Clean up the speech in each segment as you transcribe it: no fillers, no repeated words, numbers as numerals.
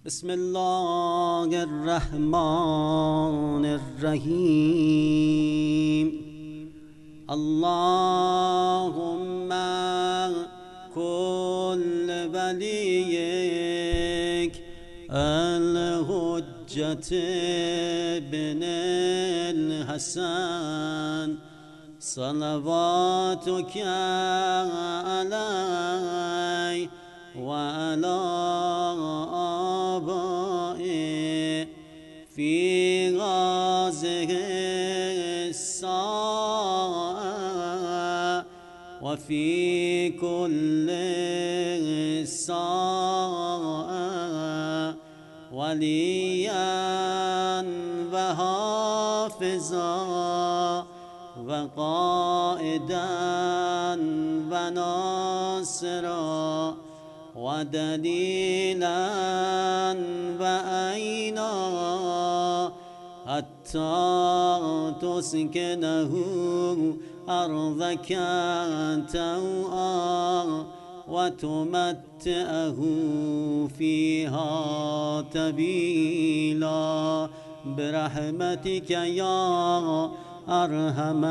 بسم الله الرحمن الرحیم. اللهم كل وليك الحجة بن الحسن صلواتك عليه وعلى آبائه في هذه الساعة وفي كل ساعة وليا وحافظا وقائدا وناصرا ودليلا وعينا حتى تسكنه أرضك توعا وتمتعه فيها طويلا برحمتك يا أرحم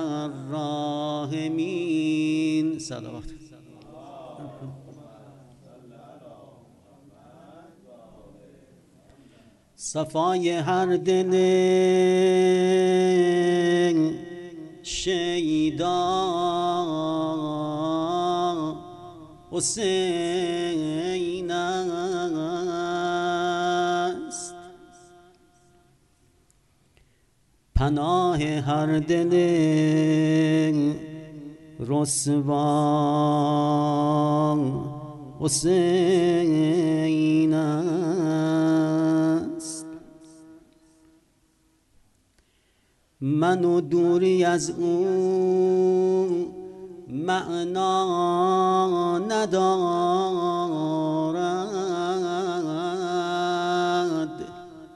الراحمين. صلوات. صفای هر دل شیدا حسین است، پناه هر دل رسوا حسین است. من و دوری از او معنا ندارد،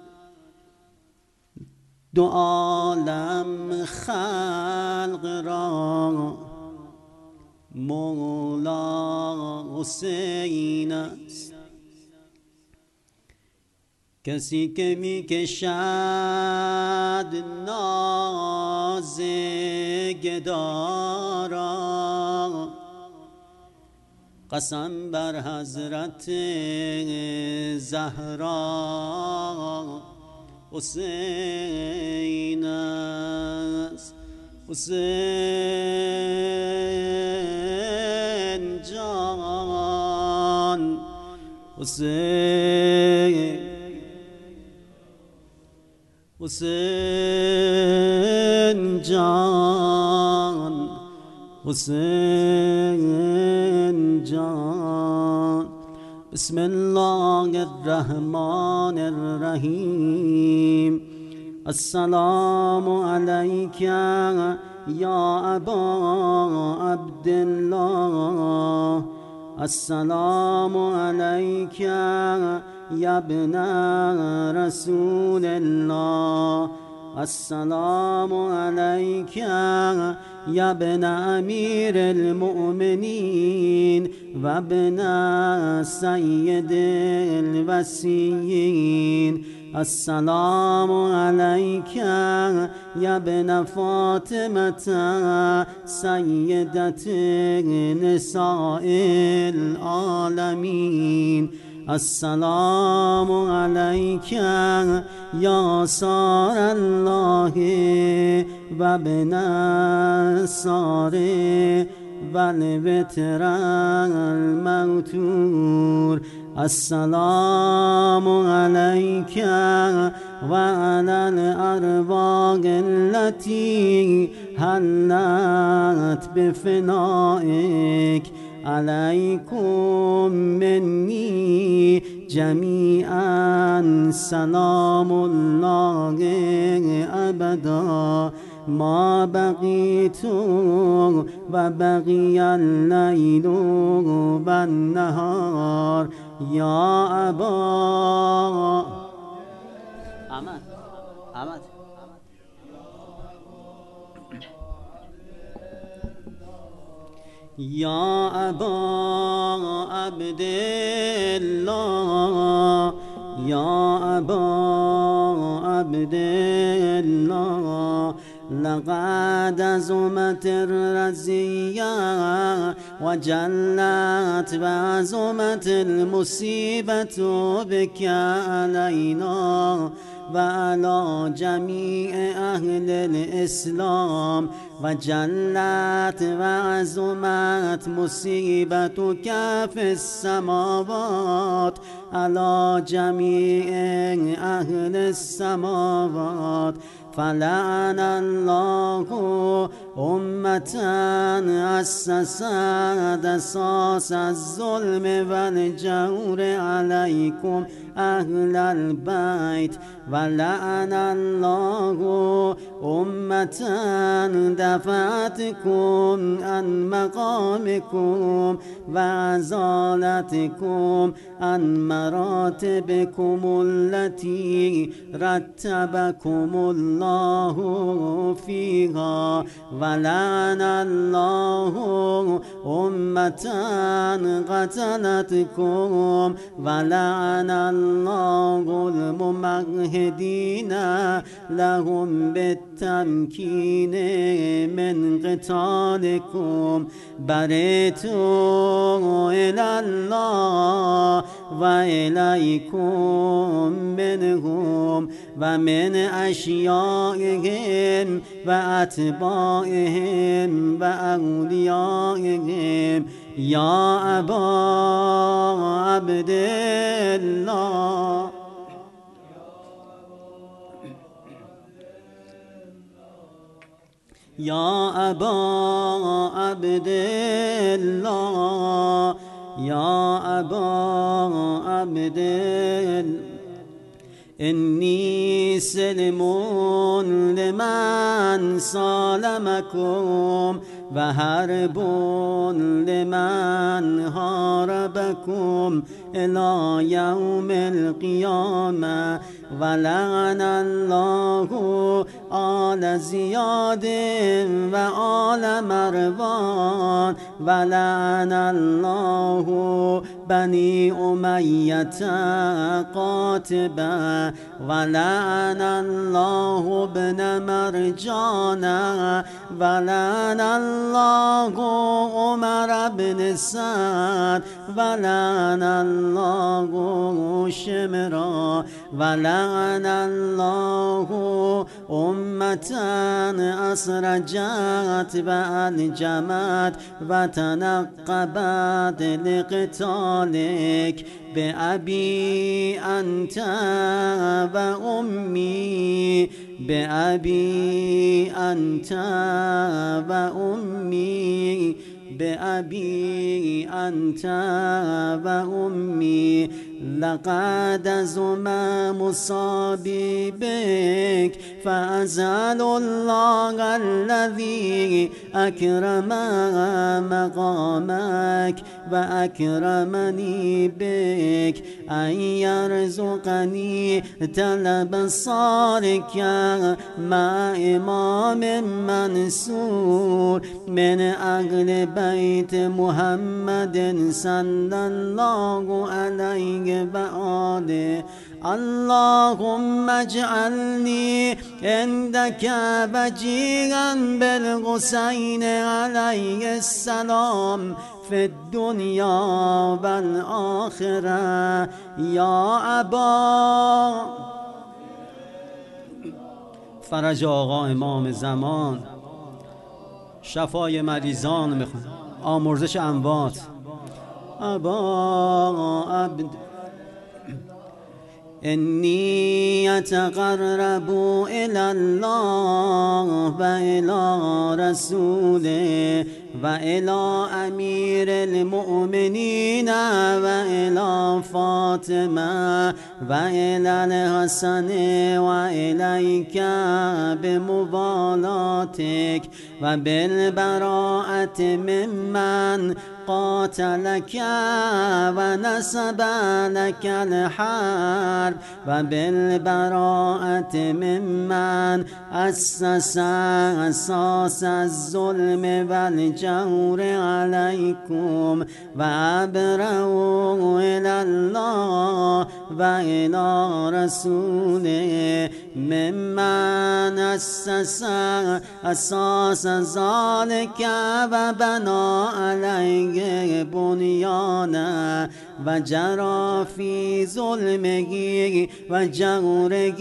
دو عالم خلق را مولا حسین است. کسی که می کشد ناز گدا را قسم بر حضرت زهرا حسین است. حسین جان، حسین جان، حسین جان. بسم الله الرحمن الرحیم. السلام علیک یا ابا عبدالله، السلام علیک یا ابن رسول الله، السلام علیک یا ابن امیر المؤمنین و ابن سید الوصیین، السلام علیک یا ابن فاطمة سیدة نساء العالمین، السلام علیک یا سار الله و ابن سار و الوتر الموتور، السلام علیک و علی الارواح التي حلت بفنائک، علیکم منی جمیعا سلام الله ابدا ما بقیت و بقی اللیل و النهار یا ابا احمد یا ابا عبدالله يا أبا عبد الله لقد عظمت الرزية وجلت وعظمت المصيبة بك علينا وعلى جميع أهل الإسلام وجلت وعظمت مصيبتك في السماوات على جميع أهل السماوات فلعن الله أمة أسست أساس الظلم والجور عليكم أهل البيت ولعن الله أمة دفعتكم عن مقامكم وأزالتكم عن مراتبكم التي رتبكم الله فيها ولعن الله أمة قتلتكم ولعن الله الممهدين لهم بالتمكين من قتالكم برئت إلى الله وإليكم منهم ومن أشيائهم وأتباعهم وأوليائهم يا أبا عبد الله يا أبا عبد الله يا أبا عبد الله إني سلم لمن صالمكم وحرب لمن حاربكم إلى يوم القيامة ولعن الله آل زياد وآل مروان ولعن الله بني أمية قاتبا ولعن الله ابن مرجان ولعن الله عمر بن سعد ولعن الله شمرا ولعن الله أمة أسرجت وأنجمت وتنقبت لقتالك بأبي أنت وأمي بأبي أنت وأمي بأبي أنت وأمي لقد زم مصابي بك فأزال الله الذي أكرم مقامك وأكرمني بك أن يرزقني تلب صارك مع إمام منصور من أهل بيت محمد صلى الله عليه وآله اللهم اجعلني عندك وجيها بالحسين عليه السلام في الدنيا والآخرة يا أبا فرج آقا امام زمان شفای مریضان میخوان آمرزش اموات أبا عبد إني أتقرب إلى الله وإلى رسوله وإلى أمير المؤمنين وإلى فاطمة وإلى الحسن وإليك بمبالاتك وبالبراءة ممن قاتلك ونسب لك الحرب وبالبراءة ممن أسس الظلم والجور عليكم وأبرأوا إلى الله وإلى رسوله ممن أسس ذلك وبنى عليه بنيانا وجرى في ظلمه وجوره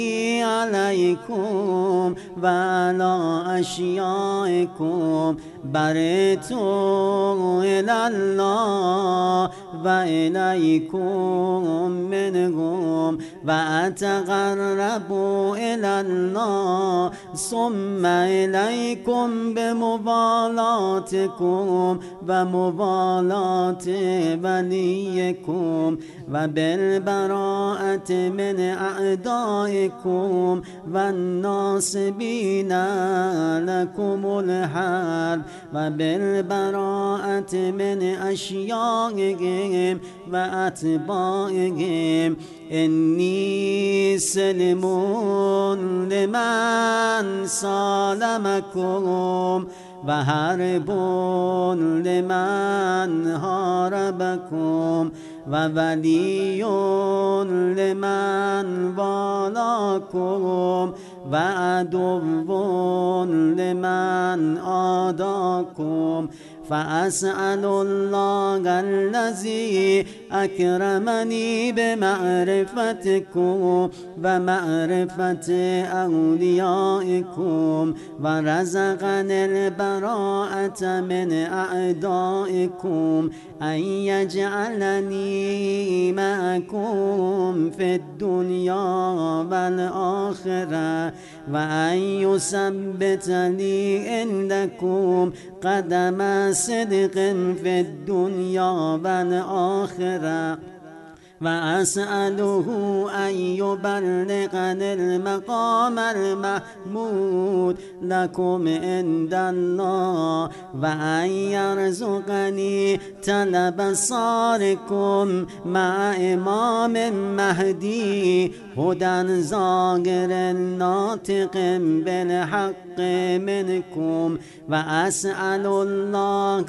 عليكم وعلى أشيائكم برئتوا إلى الله وإليكم منهم وأتقربوا إلى الله ثم إليكم بمبالاتكم ومبالاة وليكم وبالبراءة من أعدائكم والناصبين لكم الحرب وبالبراءة من أشيائهم وأتباعهم إني سلم لمن سالمكم وحرب لمن حاربكم وولي لمن والاكم وعدو لمن عاداكم فأسأل الله الذي أكرمني بمعرفتكم ومعرفة أوليائكم ورزقني البراءة من أعدائكم أن يجعلني معكم في الدنيا والآخرة وأن يثبت لي عندكم قدم صدق في الدنيا والآخرة وأسأله أن يبلغني المقام المحمود لكم عند الله وأن يرزقني طلب صاركم مع إمام مهدي هدى ظاهر ناطق بالحق منكم وأسأل الله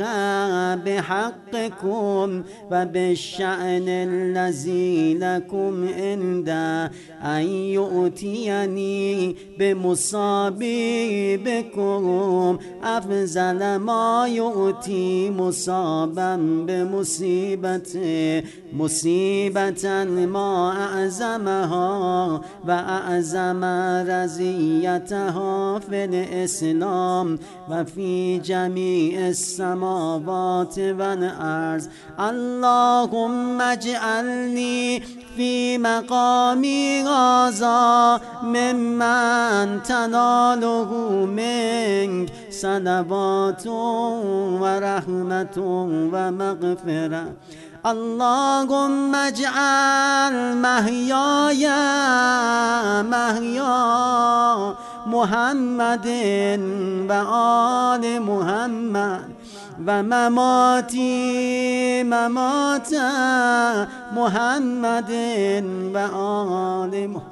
بحقكم وبالشأن الذي لكم عند أن يؤتيني بمصابي بكم أفضل ما يؤتي مصابا بمصيبته مصيبة ما أعظمها وأعظم رزيتها في الإسلام وفي جميع السماوات والأرض اللهم اجعلني في مقامي هذا ممن تناله منك صلوات ورحمة ومغفرة اللهم اجعل محياي محيا محمد وآل محمد ومماتي ممات محمد وآل محمد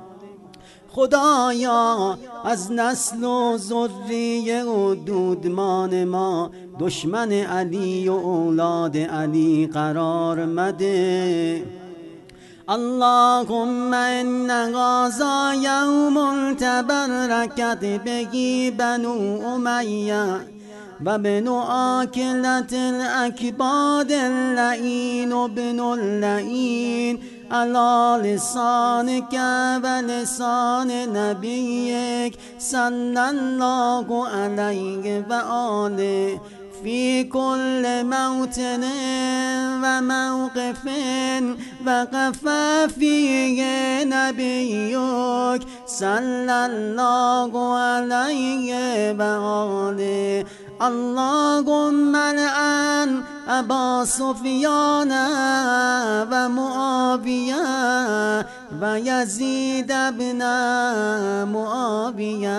خدایا از نسل و ذریه و دودمان ما دشمن علی و اولاد علی قرار مده اللهم إن هذا يوم تبركت به بنو أمية وابن آكلة الأكباد اللعين ابن اللعين على لسانك ولسان نبيك صلى الله عليه وآله في كل موطن وموقف وقف فيه نبيك صلى الله عليه وآله اللهم لعن أبا سفيان ومعاوية و یزید ابن معاویه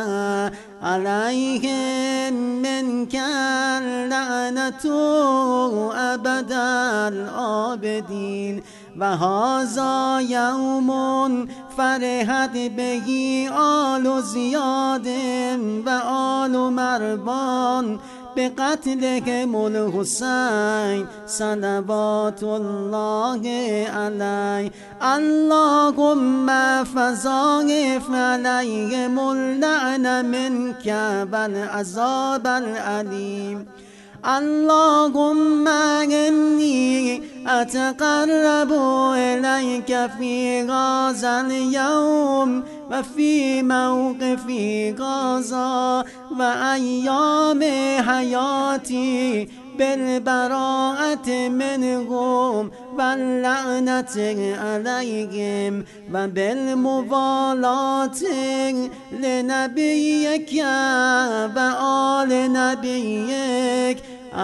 علیهم منک اللعنة ابد الآبدین و هذا یوم فرحت بهی آل زیاد و آل مروان بقتلهم الحسین صلوات الله علیه اللهم فضاعف علیهم اللعن منک والعذاب العلیم اللهم إني أتقرب إليك في هذا اليوم وفي موقف غزة وأيام حياتي بالبراءة منهم واللعنة عليهم وبالموالاة لنبيك وآل نبيك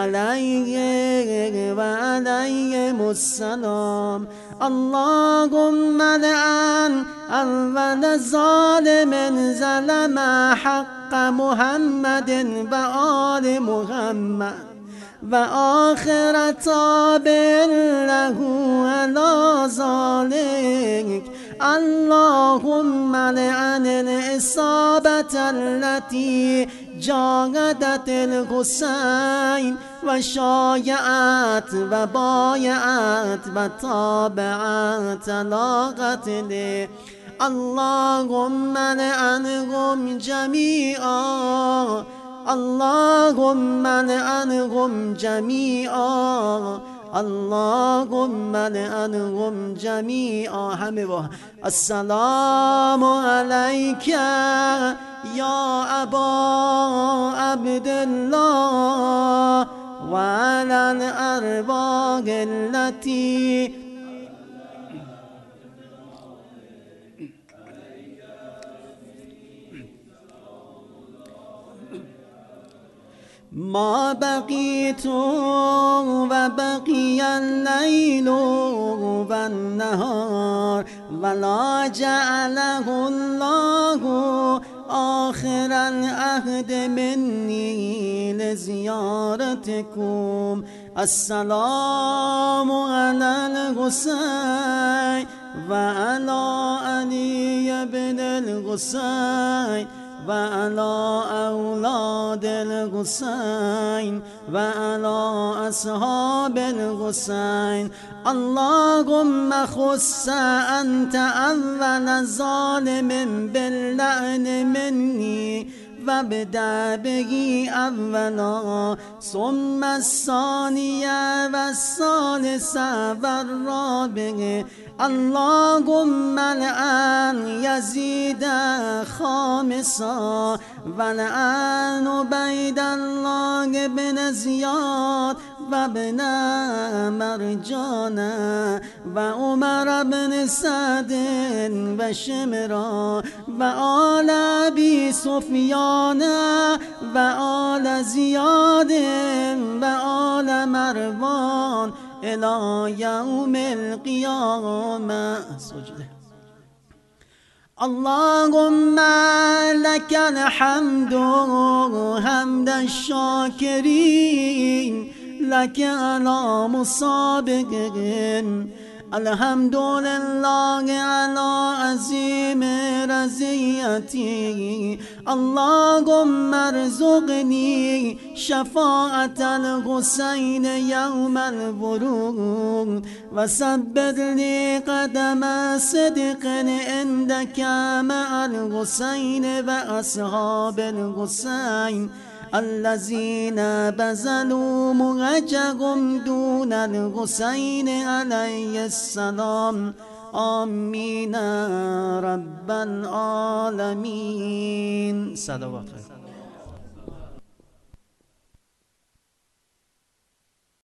عليه وعليهم السلام اللهم لعن أول ظالم ظلم حق محمد وآل محمد وآخر تابع له على ذلك اللهم لعن الإصابة التي جاهدت الحسين وشايعت وبايعت وتابعت على قتله اللهم لعنهم جميعا اللهم لعنهم جميعا اللهم لعنهم جميعا همه السلام عليك يا أبا عبد الله وعلى الأرواح التي ما بقيت وبقي الليل والنهار ولا جعله الله آخر العهد مني لزيارتكم السلام على الحسين وعلى علي بن الحسين وعلى أولاد الحسين وعلى أصحاب الحسين اللهم خص أنت أول ظالم باللعن مني وابدأ به أولا ثم الثانية والثالثة والرابعة اللهم لعن يزيد خامسا ولعن عبيد الله بن زياد وابن مرجان وعمر بن سعد وشمرا وآل أبي سفيان وآل زياد وآل مروان إلى يوم القيامة اللهم لك الحمد حمد الشاكرين لك على مسابقين الحمد لله على عظيم رضيتي اللهم ارزقني شفاعة الحسين يوم الورود وثبت لي قدم صدق عندك مع الحسين وأصحاب الحسين الذين بذلوا مهجهم دون الحسين عليه السلام آمين رب العالمين صلوات